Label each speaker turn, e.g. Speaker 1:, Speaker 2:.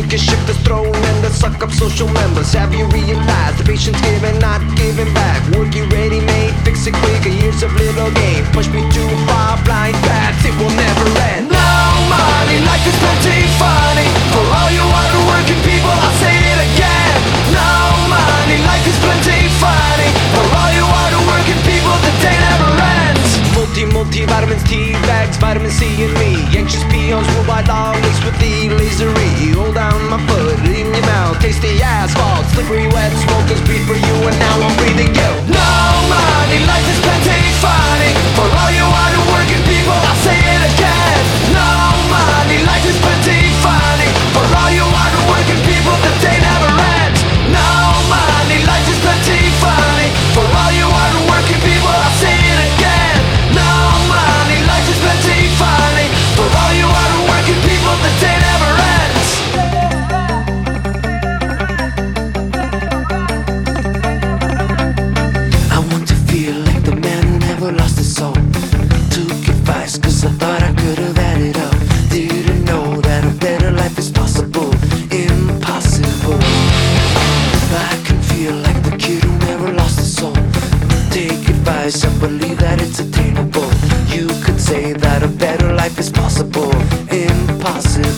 Speaker 1: can shift the throne and the suck up social members. Have you realized the patient's giving, not giving back? Work you ready made, fix it quick, years of little gain. Push me too far, blind paths, it will never end. No money, life is plenty funny. For all you hard-working people, I'll say it again. No money, life is plenty funny. For all you hard-working people, the day never ends. Multivitamins, tea bags, vitamin C and me. Anxious peons ruled by law, laced with the lasery. Hold down my foot, in your mouth, taste the asphalt. Slippery wet smokers breathe for you, and now I'm breathing you. No money, life is plenty funny. For all you hard-working people, I'll say it again. No money, life is plenty funny. For all you hard-working people, the day never ends. No money, life is plenty funny. For all you hard-working people, I'll say it again. No money, life is plenty funny. For all you hard-working people, the day never ends. I want to feel like the man who never lost his soul. Took advice cause I thought I could have had it up. Didn't know that a better life is possible. Impossible. I can feel like the kid who never lost his soul. Take advice and believe that it's attainable. You could say that a better life is possible. Impossible.